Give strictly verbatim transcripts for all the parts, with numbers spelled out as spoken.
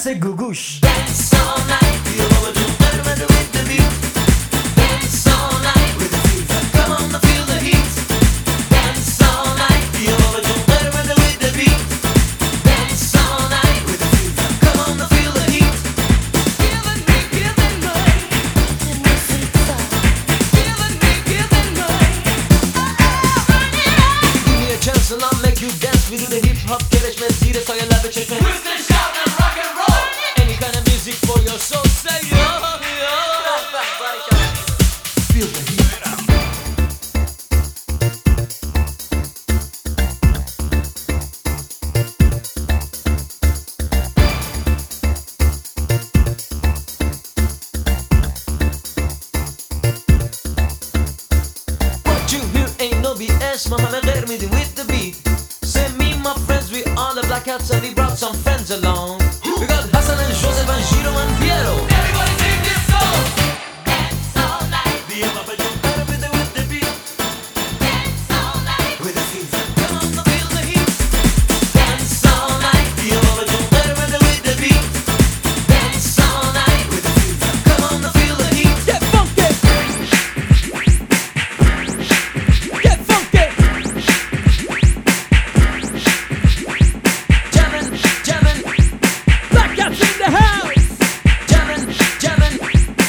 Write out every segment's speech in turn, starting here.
c'est Gougouche. Dance all night, feel what we do, better, better with the beat. Dance all night with the fever, come on, now feel the heat. Dance all night, feel what we do, better, better with the beat. Dance all night with the fever, come on, now feel the heat. Feeling me, feeling me, feeling me, feeling me. Give me a chance and I'll make you dance. We do the hip hop, get it, let's see this, so you love it, check it. For your soul, say yo, yo. Feel the heat. What you hear ain't no B S, mama me me with the beat. Say me, my friends, we all the blackouts and we brought some friends along. We got Hassan and Joseph and Giro and Piero. Everybody sing this song. Dance all night. Be a papa jump better with the with the beat. Dance all night. With the fever. Come on, now feel the heat. Dance all night. Be a papa jump better with the with the beat. Dance all night. With the fever. Come on, now feel the heat. Get funky. Get funky. Jamming, jamming. Blackouts in the house. Jamming, jamming.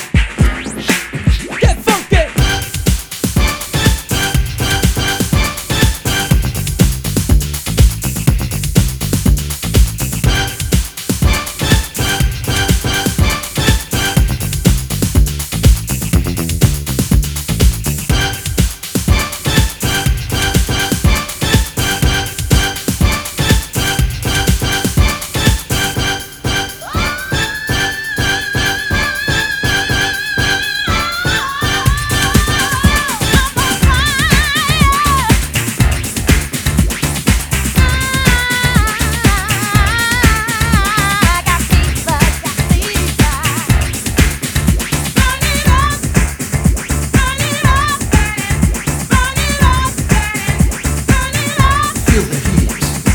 Get funky. Feel the heat.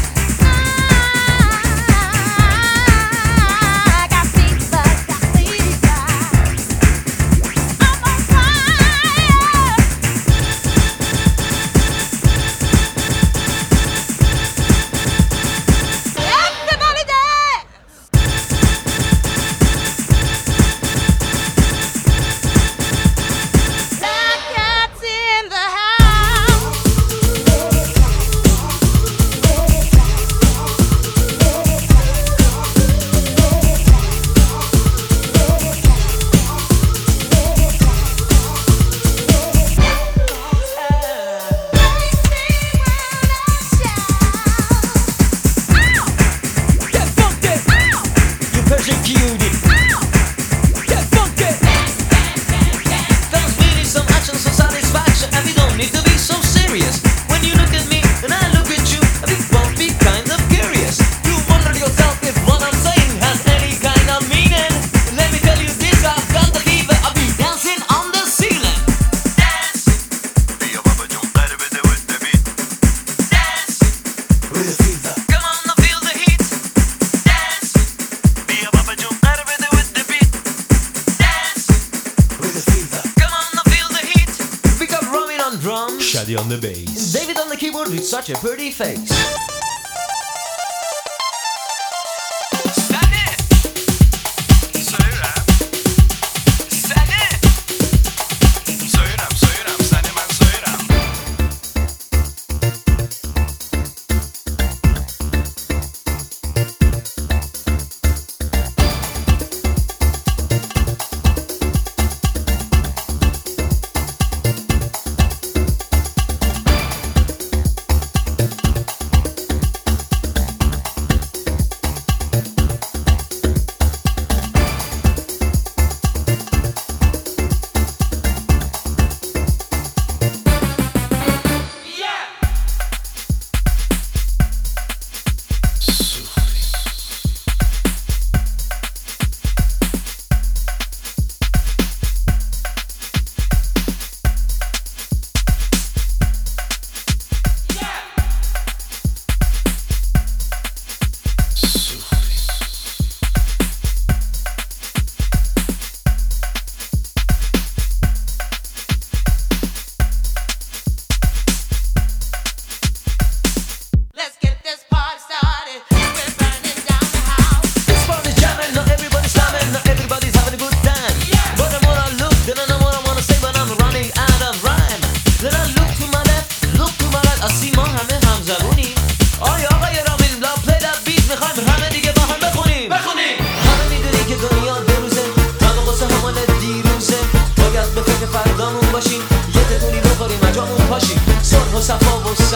Get funky. You persecuted. Get funky. There's really some action, some satisfaction, and we don't need to be so serious. When you look at me and I look at you, we both be kind of curious. You wonder yourself if what I'm saying has any kind of meaning. Let me tell you this, I've got the fever. I'll be dancing on the ceiling. Dance. Be a papa jump better with the with the beat. Dance. With the fever. Come on, now feel the heat. Dance. Be a papa jump better with the with the beat. Dance. With the fever. Come on, now feel the heat. We got Romy on drums. Shadi on the bass. David on the keyboard with such a pretty face.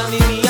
money me